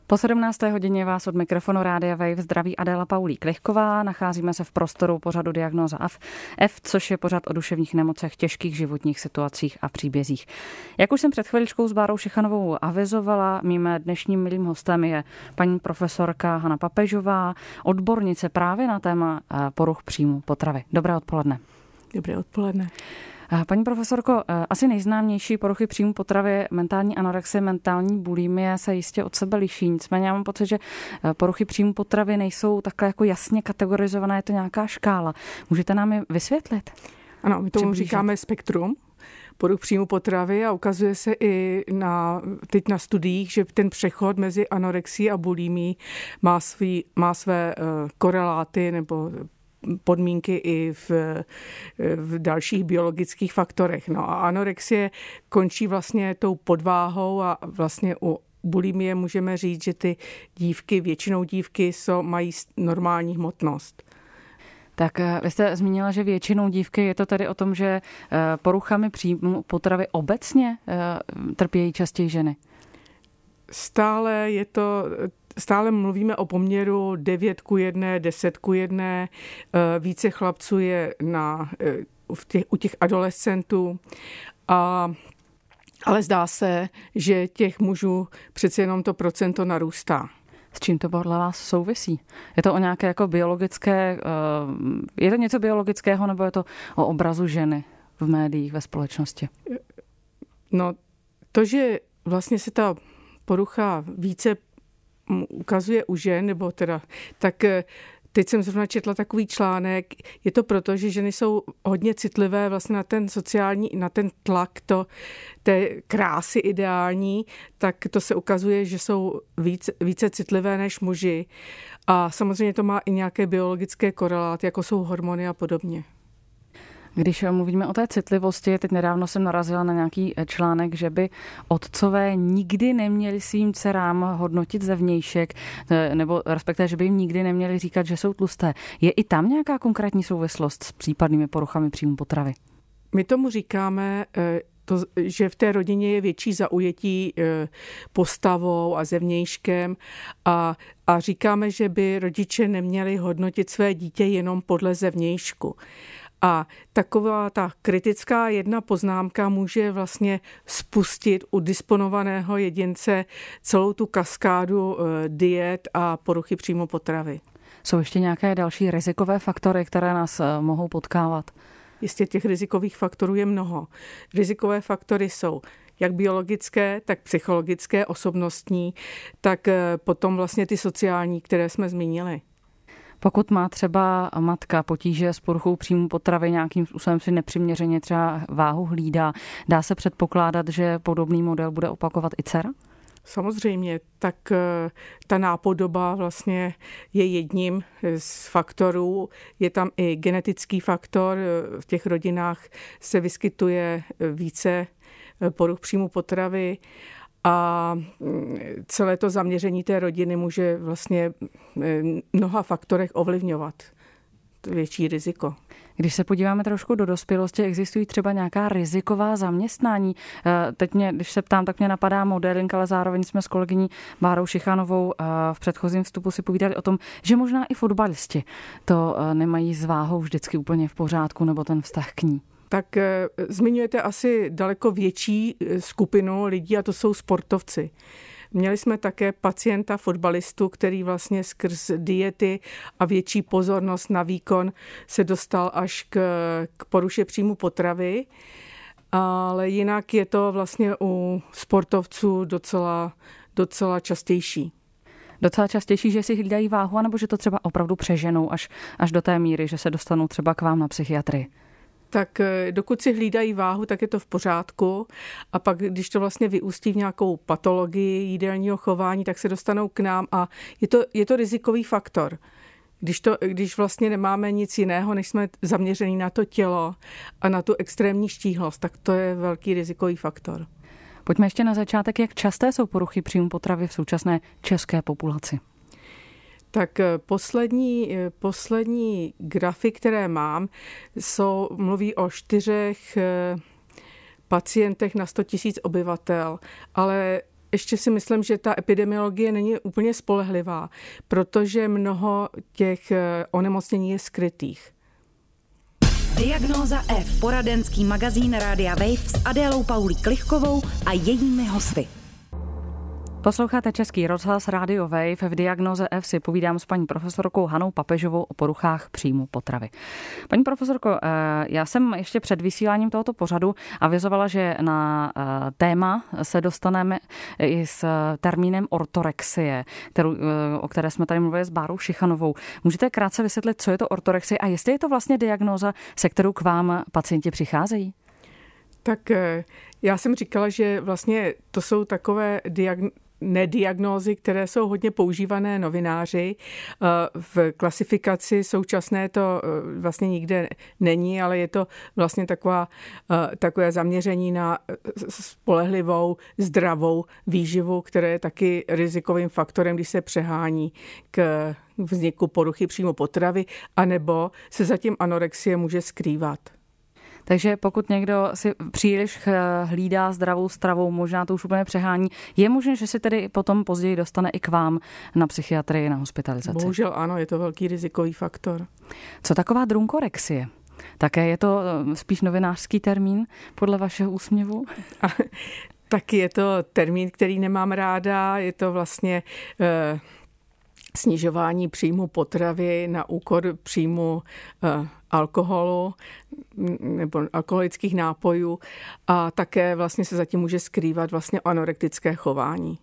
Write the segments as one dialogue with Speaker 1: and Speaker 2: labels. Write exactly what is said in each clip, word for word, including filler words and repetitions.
Speaker 1: Po sedmnácté hodině vás od mikrofonu Rádia Wave zdraví Adéla Paulík-Lichková. Nacházíme se v prostoru pořadu Diagnóza F, F, což je pořad o duševních nemocech, těžkých životních situacích a příbězích. Jak už jsem před chviličkou s Bárou Šichanovou avizovala, mým dnešním milým hostem je paní profesorka Hana Papežová, odbornice právě na téma poruch příjmu potravy. Dobré odpoledne.
Speaker 2: Dobré odpoledne.
Speaker 1: Paní profesorko, asi nejznámější poruchy příjmu potravy, mentální anorexie, mentální bulimie se jistě od sebe liší. Nicméně já mám pocit, že poruchy příjmu potravy nejsou takhle jako jasně kategorizované, je to nějaká škála. Můžete nám je vysvětlit?
Speaker 2: Ano, my tomu říkáme spektrum poruch příjmu potravy a ukazuje se i na, teď na studiích, že ten přechod mezi anorexií a bulimií má, svý, má své uh, koreláty nebo podmínky i v, v dalších biologických faktorech. No a anorexie končí vlastně tou podváhou a vlastně u bulimie můžeme říct, že ty dívky, většinou dívky jsou, mají normální hmotnost.
Speaker 1: Tak vy jste zmínila, že většinou dívky, je to tedy o tom, že poruchami příjmu potravy obecně trpějí častěji ženy?
Speaker 2: Stále je to... Stále mluvíme o poměru devět ku jedné, deset ku jedné. Více chlapců je na, v těch, u těch adolescentů. A, ale zdá se, že těch mužů přece jenom to procento narůstá.
Speaker 1: S čím to podle vás souvisí? Je to o nějaké jako biologické, je to něco biologického, nebo je to o obrazu ženy v médiích, ve společnosti?
Speaker 2: No, to, že vlastně se ta porucha více ukazuje u žen, nebo teda, tak teď jsem zrovna četla takový článek, je to proto, že ženy jsou hodně citlivé vlastně na ten sociální, na ten tlak to, té krásy ideální, tak to se ukazuje, že jsou víc, více citlivé než muži. A samozřejmě to má i nějaké biologické koreláty, jako jsou hormony a podobně.
Speaker 1: Když mluvíme o té citlivosti, teď nedávno jsem narazila na nějaký článek, že by otcové nikdy neměli svým dcerám hodnotit zevnějšek, nebo respektive, že by jim nikdy neměli říkat, že jsou tlusté. Je i tam nějaká konkrétní souvislost s případnými poruchami příjmu potravy?
Speaker 2: My tomu říkáme, to, že v té rodině je větší zaujetí postavou a zevnějškem a, a říkáme, že by rodiče neměli hodnotit své dítě jenom podle zevnějšku. A taková ta kritická jedna poznámka může vlastně spustit u disponovaného jedince celou tu kaskádu diet a poruchy příjmu potravy.
Speaker 1: Jsou ještě nějaké další rizikové faktory, které nás mohou potkávat?
Speaker 2: Jistě těch rizikových faktorů je mnoho. Rizikové faktory jsou jak biologické, tak psychologické, osobnostní, tak potom vlastně ty sociální, které jsme zmínili.
Speaker 1: Pokud má třeba matka potíže s poruchou příjmu potravy, nějakým způsobem si nepřiměřeně třeba váhu hlídá, dá se předpokládat, že podobný model bude opakovat i dcera?
Speaker 2: Samozřejmě, tak ta nápodoba vlastně je jedním z faktorů. Je tam i genetický faktor. V těch rodinách se vyskytuje více poruch příjmu potravy. A celé to zaměření té rodiny může vlastně mnoha faktorech ovlivňovat větší riziko.
Speaker 1: Když se podíváme trošku do dospělosti, existují třeba nějaká riziková zaměstnání. Teď mě, když se ptám, tak mě napadá modeling, ale zároveň jsme s kolegyní Bárou Šichanovou v předchozím vstupu si povídali o tom, že možná i fotbalisti to nemají s váhou vždycky úplně v pořádku, nebo ten vztah k ní.
Speaker 2: Tak zmiňujete asi daleko větší skupinu lidí a to jsou sportovci. Měli jsme také pacienta fotbalistu, který vlastně skrz diety a větší pozornost na výkon se dostal až k, k poruše příjmu potravy, ale jinak je to vlastně u sportovců docela, docela častější.
Speaker 1: Docela častější, že si hlídají váhu, anebo že to třeba opravdu přeženou až, až do té míry, že se dostanou třeba k vám na psychiatrii?
Speaker 2: Tak dokud si hlídají váhu, tak je to v pořádku a pak, když to vlastně vyústí v nějakou patologii jídelního chování, tak se dostanou k nám a je to, je to rizikový faktor. Když, to, když vlastně nemáme nic jiného, než jsme zaměření na to tělo a na tu extrémní štíhlost, tak to je velký rizikový faktor.
Speaker 1: Pojďme ještě na začátek, jak časté jsou poruchy příjmu potravy v současné české populaci?
Speaker 2: Tak poslední, poslední grafy, které mám, jsou, mluví o čtyřech pacientech na sto tisíc obyvatel, ale ještě si myslím, že ta epidemiologie není úplně spolehlivá, protože mnoho těch onemocnění je skrytých.
Speaker 3: Diagnóza F, poradenský magazín Rádia Wave s Adélou Paulí Klichkovou a jejími hosty.
Speaker 1: Posloucháte Český rozhlas Radio Wave. V Diagnóze F si povídám s paní profesorkou Hanou Papežovou o poruchách příjmu potravy. Paní profesorko, já jsem ještě před vysíláním tohoto pořadu avizovala, že na téma se dostaneme i s termínem ortorexie, kterou, o které jsme tady mluvili s Bárou Šichanovou. Můžete krátce vysvětlit, co je to ortorexie a jestli je to vlastně diagnóza, se kterou k vám pacienti přicházejí?
Speaker 2: Tak já jsem říkala, že vlastně to jsou takové diagnózy, nediagnózy, které jsou hodně používané novináři. V klasifikaci současné to vlastně nikde není, ale je to vlastně taková, takové zaměření na spolehlivou, zdravou výživu, které je taky rizikovým faktorem, když se přehání k vzniku poruchy příjmu potravy, anebo se zatím anorexie může skrývat.
Speaker 1: Takže pokud někdo si příliš hlídá zdravou stravou, možná to už úplně přehání, je možné, že si tedy potom později dostane i k vám na psychiatrii, na hospitalizaci?
Speaker 2: Bohužel ano, je to velký rizikový faktor.
Speaker 1: Co taková drunkorexie? Také je to spíš novinářský termín podle vašeho úsměvu?
Speaker 2: A, taky je to termín, který nemám ráda, je to vlastně eh, snižování příjmu potravy na úkor příjmu eh, alkoholu nebo alkoholických nápojů a také vlastně se zatím může skrývat vlastně anorektické chování.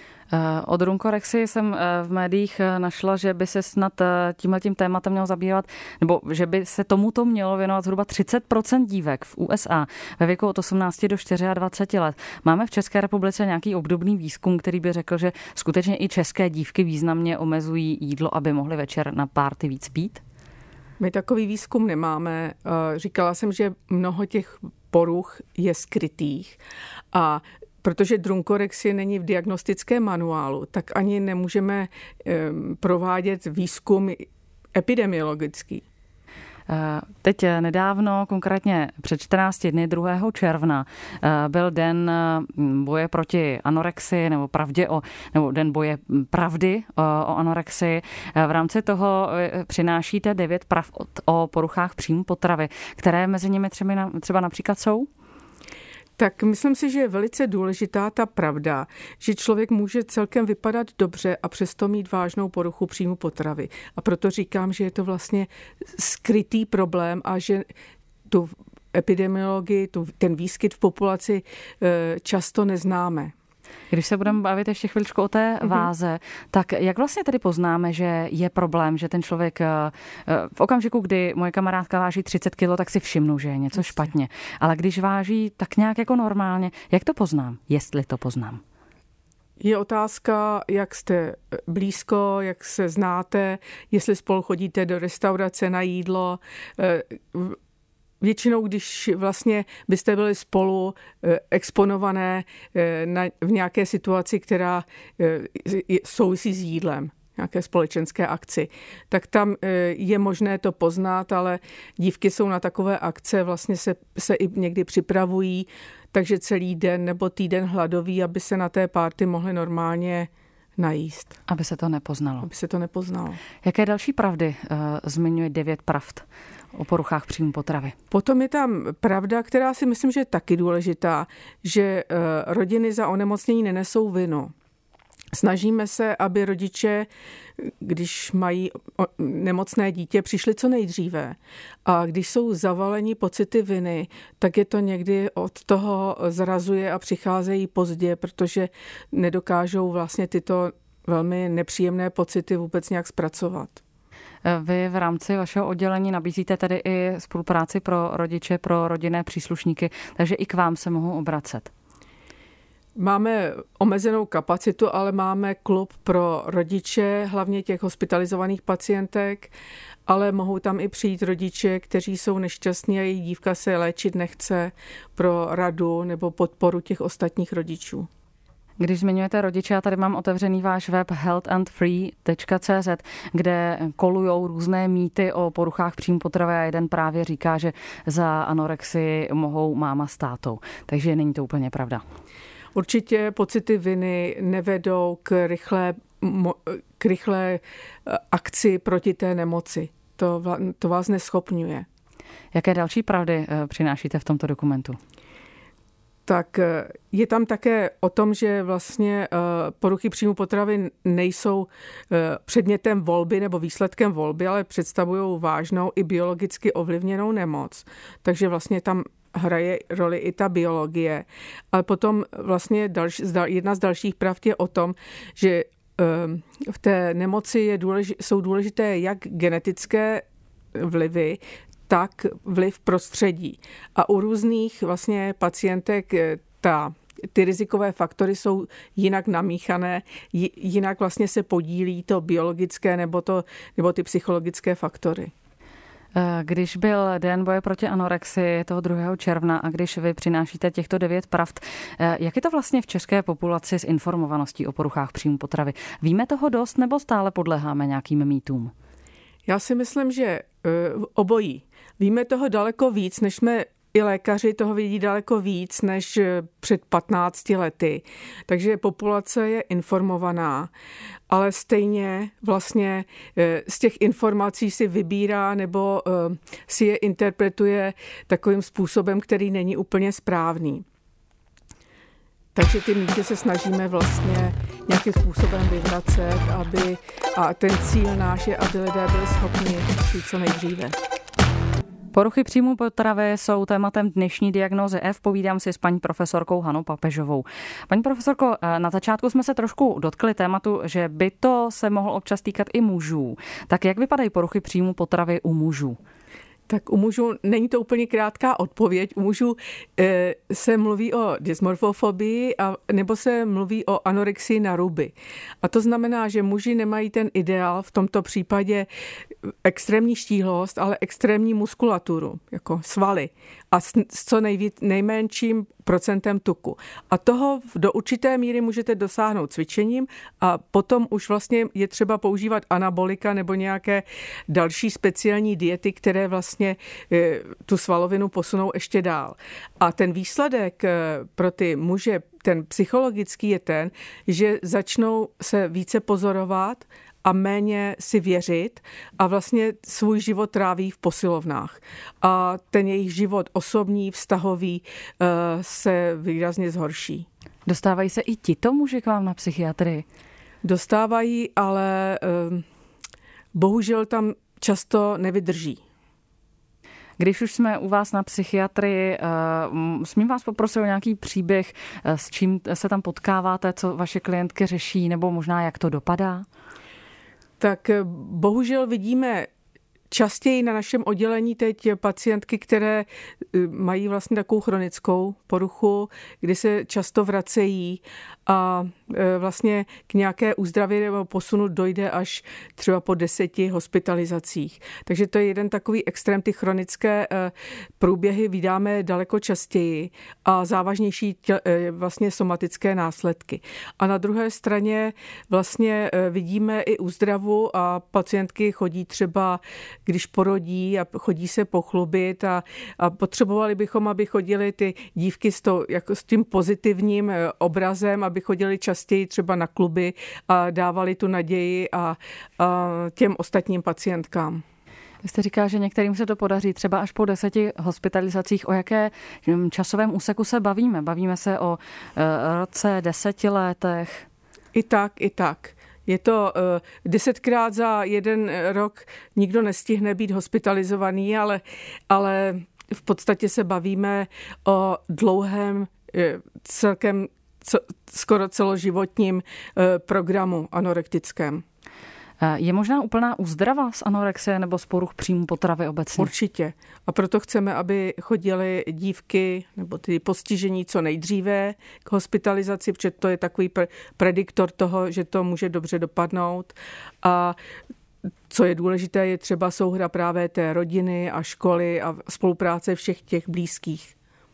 Speaker 1: O drunkorexii jsem v médiích našla, že by se snad tímhletím tématem mělo zabývat, nebo že by se tomuto mělo věnovat zhruba třicet procent dívek v U S A ve věku od osmnácti do dvaceti čtyř let. Máme v České republice nějaký obdobný výzkum, který by řekl, že skutečně i české dívky významně omezují jídlo, aby mohly večer na párty víc pít?
Speaker 2: My takový výzkum nemáme. Říkala jsem, že mnoho těch poruch je skrytých a protože drunkorexie není v diagnostickém manuálu, tak ani nemůžeme provádět výzkum epidemiologický.
Speaker 1: Teď nedávno, konkrétně před čtrnácti dny, druhého června, byl den boje proti anorexii nebo pravdě o, nebo den boje pravdy o, o anorexii. V rámci toho přinášíte devět pravd o poruchách příjmu potravy, které mezi nimi třeba, třeba například jsou?
Speaker 2: Tak myslím si, že je velice důležitá ta pravda, že člověk může celkem vypadat dobře a přesto mít vážnou poruchu příjmu potravy. A proto říkám, že je to vlastně skrytý problém a že tu epidemiologii, tu, ten výskyt v populaci často neznáme.
Speaker 1: Když se budeme bavit ještě chviličku o té váze, tak jak vlastně tedy poznáme, že je problém, že ten člověk v okamžiku, kdy moje kamarádka váží třicet kilo, tak si všimnu, že je něco Jasně. špatně. Ale když váží tak nějak jako normálně, jak to poznám? Jestli to poznám?
Speaker 2: Je otázka, jak jste blízko, jak se znáte, jestli spolu chodíte do restaurace na jídlo. Většinou, když vlastně byste byli spolu exponované na, v nějaké situaci, která souvisí s jídlem, nějaké společenské akci, tak tam je možné to poznat, ale dívky jsou na takové akce, vlastně se, se i někdy připravují, takže celý den nebo týden hladoví, aby se na té party mohly normálně najíst.
Speaker 1: Aby se to nepoznalo.
Speaker 2: Aby se to nepoznalo.
Speaker 1: Jaké další pravdy uh, zmiňuje devět pravd o poruchách příjmu potravy?
Speaker 2: Potom je tam pravda, která si myslím, že je taky důležitá, že uh, rodiny za onemocnění nenesou vinu. Snažíme se, aby rodiče, když mají nemocné dítě, přišli co nejdříve. A když jsou zavaleni pocity viny, tak je to někdy od toho zrazuje a přicházejí pozdě, protože nedokážou vlastně tyto velmi nepříjemné pocity vůbec nějak zpracovat.
Speaker 1: Vy v rámci vašeho oddělení nabízíte tedy i spolupráci pro rodiče, pro rodinné příslušníky, takže i k vám se mohou obracet.
Speaker 2: Máme omezenou kapacitu, ale máme klub pro rodiče, hlavně těch hospitalizovaných pacientek, ale mohou tam i přijít rodiče, kteří jsou nešťastní a jejich dívka se léčit nechce, pro radu nebo podporu těch ostatních rodičů.
Speaker 1: Když zmiňujete rodiče, já tady mám otevřený váš web health and free tečka cé zet, kde kolujou různé mýty o poruchách příjmu potravy a jeden právě říká, že za anorexii mohou máma s tátou. Takže není to úplně pravda.
Speaker 2: Určitě pocity viny nevedou k rychlé, k rychlé akci proti té nemoci. To, to vás neschopňuje.
Speaker 1: Jaké další pravdy přinášíte v tomto dokumentu?
Speaker 2: Tak je tam také o tom, že vlastně poruchy příjmu potravy nejsou předmětem volby nebo výsledkem volby, ale představují vážnou i biologicky ovlivněnou nemoc. Takže vlastně tam hraje roli i ta biologie. Ale potom vlastně další, jedna z dalších pravd je o tom, že v té nemoci je důležité, jsou důležité jak genetické vlivy, tak vliv prostředí. A u různých vlastně pacientek ta, ty rizikové faktory jsou jinak namíchané, jinak vlastně se podílí to biologické nebo, to, nebo ty psychologické faktory.
Speaker 1: Když byl Den boje proti anorexii toho druhého června a když vy přinášíte těchto devět pravd, jak je to vlastně v české populaci s informovaností o poruchách příjmu potravy? Víme toho dost nebo stále podléháme nějakým mýtům?
Speaker 2: Já si myslím, že obojí. Víme toho daleko víc, než jsme i lékaři toho vidí daleko víc než před patnácti lety. Takže populace je informovaná, ale stejně vlastně z těch informací si vybírá nebo si je interpretuje takovým způsobem, který není úplně správný. Takže ty mýty se snažíme vlastně nějakým způsobem vyvracet, aby, a ten cíl náš je, aby lidé byli schopni žít co nejdříve.
Speaker 1: Poruchy příjmu potravy jsou tématem dnešní diagnózy F. Povídám si s paní profesorkou Hanou Papežovou. Paní profesorko, na začátku jsme se trošku dotkli tématu, že by to se mohlo občas týkat i mužů. Tak jak vypadají poruchy příjmu potravy u mužů?
Speaker 2: Tak u mužů není to úplně krátká odpověď. U mužů e, se mluví o dysmorfofobii a, nebo se mluví o anorexii na ruby. A to znamená, že muži nemají ten ideál, v tomto případě extrémní štíhlost, ale extrémní muskulaturu, jako svaly a s, s co nejvíc, nejmenším procentem tuku. A toho do určité míry můžete dosáhnout cvičením a potom už vlastně je třeba používat anabolika nebo nějaké další speciální diety, které vlastně tu svalovinu posunou ještě dál. A ten výsledek pro ty muže, ten psychologický je ten, že začnou se více pozorovat a méně si věřit a vlastně svůj život tráví v posilovnách. A ten jejich život osobní, vztahový se výrazně zhorší.
Speaker 1: Dostávají se i tito muži k vám na psychiatrii?
Speaker 2: Dostávají, ale bohužel tam často nevydrží.
Speaker 1: Když už jsme u vás na psychiatrii, smím vás poprosit o nějaký příběh, s čím se tam potkáváte, co vaše klientky řeší, nebo možná jak to dopadá?
Speaker 2: Tak bohužel vidíme častěji na našem oddělení teď pacientky, které mají vlastně takovou chronickou poruchu, kdy se často vracejí a vlastně k nějaké úzdravě nebo posunu dojde až třeba po deseti hospitalizacích. Takže to je jeden takový extrém, ty chronické průběhy vydáme daleko častěji a závažnější tě, vlastně somatické následky. A na druhé straně vlastně vidíme i úzdravu a pacientky chodí třeba, když porodí a chodí se pochlubit a, a potřebovali bychom, aby chodili ty dívky s, to, jako s tím pozitivním obrazem, aby chodili častěji třeba na kluby a dávali tu naději a, a těm ostatním pacientkám.
Speaker 1: Vy jste říkal, že některým se to podaří třeba až po deseti hospitalizacích. O jaké časovém úseku se bavíme? Bavíme se o e, roce, deseti letech?
Speaker 2: I tak, i tak. Je to uh, desetkrát za jeden rok nikdo nestihne být hospitalizovaný, ale, ale v podstatě se bavíme o dlouhém, celkem skoro celoživotním programu anorektickém.
Speaker 1: Je možná úplná úzdrava z anorexie nebo z poruch příjmu potravy obecně?
Speaker 2: Určitě. A proto chceme, aby chodily dívky nebo ty postižení co nejdříve k hospitalizaci, protože to je takový prediktor toho, že to může dobře dopadnout. A co je důležité, je třeba souhra právě té rodiny a školy a spolupráce všech těch blízkých.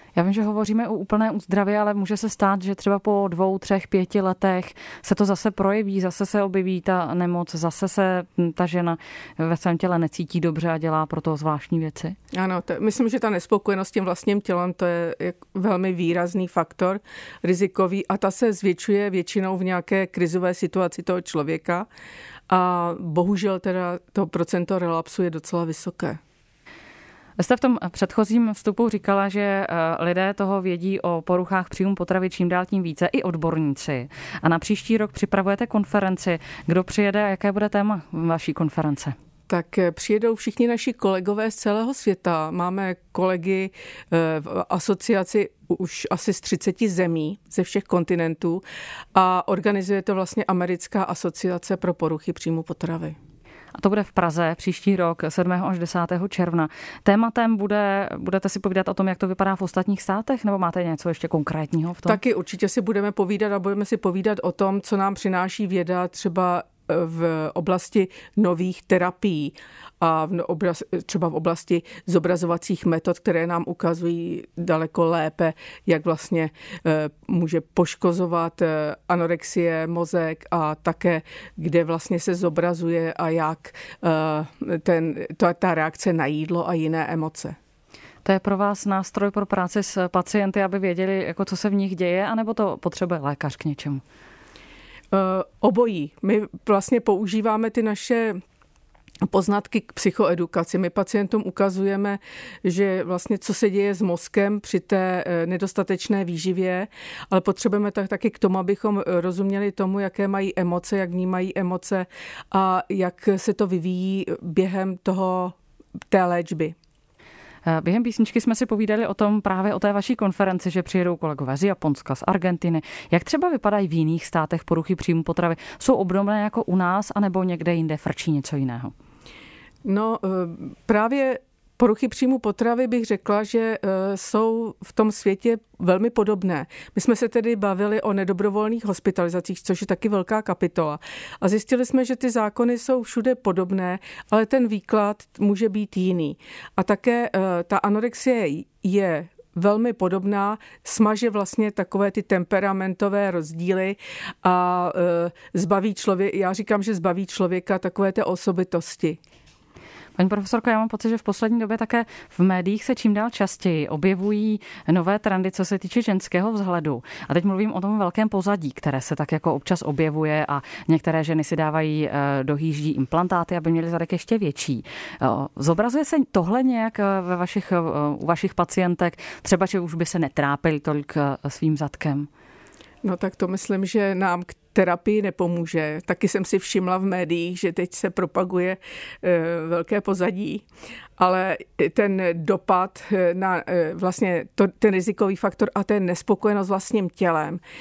Speaker 1: Já vím, že hovoříme o úplné úzdravě, ale může se stát, že třeba po dvou, třech, pěti letech se to zase projeví, zase se objeví ta nemoc, zase se ta žena ve svém těle necítí dobře a dělá pro to zvláštní věci?
Speaker 2: Ano, to, myslím, že ta nespokojenost s tím vlastním tělem, to je velmi výrazný faktor rizikový a ta se zvětšuje většinou v nějaké krizové situaci toho člověka a bohužel teda to procento relapsu je docela vysoké.
Speaker 1: Vy jste v tom předchozím vstupu říkala, že lidé toho vědí o poruchách příjmu potravy čím dál tím více, i odborníci. A na příští rok připravujete konferenci. Kdo přijede a jaké bude téma vaší konference?
Speaker 2: Tak přijedou všichni naši kolegové z celého světa. Máme kolegy v asociaci už asi z třiceti zemí ze všech kontinentů a organizuje to vlastně Americká asociace pro poruchy příjmu potravy.
Speaker 1: A to bude v Praze příští rok sedmého až desátého června. Tématem bude, budete si povídat o tom, jak to vypadá v ostatních státech, nebo máte něco ještě konkrétního v tom?
Speaker 2: Taky určitě si budeme povídat a budeme si povídat o tom, co nám přináší věda třeba v oblasti nových terapií a v oblasti, třeba v oblasti zobrazovacích metod, které nám ukazují daleko lépe, jak vlastně může poškozovat anorexie mozek a také, kde vlastně se zobrazuje a jak ten, ta, ta reakce na jídlo a jiné emoce.
Speaker 1: To je pro vás nástroj pro práci s pacienty, aby věděli, jako co se v nich děje, anebo to potřebuje lékař k něčemu?
Speaker 2: Obojí. My vlastně používáme ty naše poznatky k psychoedukaci. My pacientům ukazujeme, že vlastně co se děje s mozkem při té nedostatečné výživě, ale potřebujeme tak taky k tomu, abychom rozuměli tomu, jaké mají emoce, jak vnímají emoce a jak se to vyvíjí během toho té léčby.
Speaker 1: Během písničky jsme si povídali o tom právě o té vaší konferenci, že přijedou kolegové z Japonska, z Argentiny. Jak třeba vypadají v jiných státech poruchy příjmu potravy? Jsou obdobné jako u nás, anebo někde jinde frčí něco jiného?
Speaker 2: No právě poruchy příjmu potravy bych řekla, že jsou v tom světě velmi podobné. My jsme se tedy bavili o nedobrovolných hospitalizacích, což je taky velká kapitola. A zjistili jsme, že ty zákony jsou všude podobné, ale ten výklad může být jiný. A také ta anorexie je velmi podobná, smaže vlastně takové ty temperamentové rozdíly a zbaví člověk, já říkám, že zbaví člověka takové té osobitosti.
Speaker 1: Paní profesorko, já mám pocit, že v poslední době také v médiích se čím dál častěji objevují nové trendy, co se týče ženského vzhledu. A teď mluvím o tom velkém pozadí, které se tak jako občas objevuje a některé ženy si dávají do hýždí implantáty, aby měly zadek ještě větší. Zobrazuje se tohle nějak ve vašich, u vašich pacientek, třeba, že už by se netrápili tolik svým zadkem?
Speaker 2: No tak to myslím, že nám k terapii nepomůže. Taky jsem si všimla v médiích, že teď se propaguje e, velké pozadí, ale ten dopad na e, vlastně to, ten rizikový faktor a ten nespokojenost vlastním tělem, e,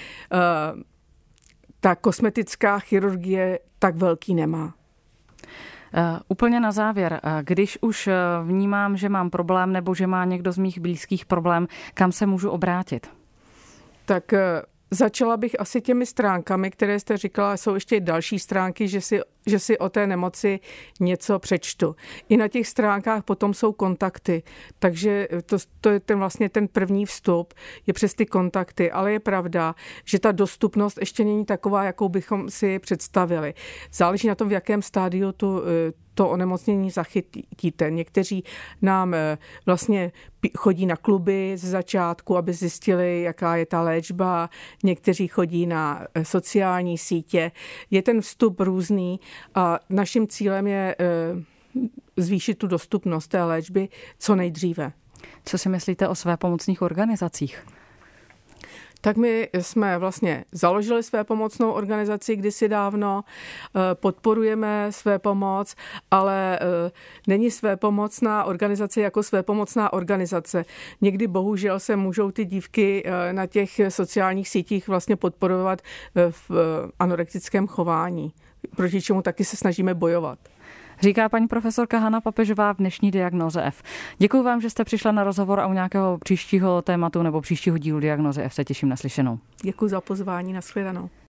Speaker 2: ta kosmetická chirurgie tak velký nemá.
Speaker 1: Uh, úplně na závěr, když už vnímám, že mám problém nebo že má někdo z mých blízkých problém, kam se můžu obrátit?
Speaker 2: Tak začala bych asi těmi stránkami, které jste říkala, jsou ještě další stránky, že si, že si o té nemoci něco přečtu. I na těch stránkách potom jsou kontakty, takže to, to je ten vlastně ten první vstup, je přes ty kontakty, ale je pravda, že ta dostupnost ještě není taková, jakou bychom si představili. Záleží na tom, v jakém stádiu tu to onemocnění zachytíte. Někteří nám vlastně chodí na kluby ze začátku, aby zjistili, jaká je ta léčba. Někteří chodí na sociální sítě. Je ten vstup různý a naším cílem je zvýšit tu dostupnost té léčby co nejdříve.
Speaker 1: Co si myslíte o svépomocných organizacích?
Speaker 2: Tak my jsme vlastně založili své pomocnou organizaci kdysi dávno, podporujeme své pomoc, ale není své pomocná organizace jako své pomocná organizace. Někdy bohužel se můžou ty dívky na těch sociálních sítích vlastně podporovat v anorektickém chování, proti čemu taky se snažíme bojovat.
Speaker 1: Říká paní profesorka Hana Papežová v dnešní Diagnóze F. Děkuji vám, že jste přišla na rozhovor a u nějakého příštího tématu nebo příštího dílu Diagnózy F se těším na slyšenou.
Speaker 2: Děkuji za pozvání, nashledanou.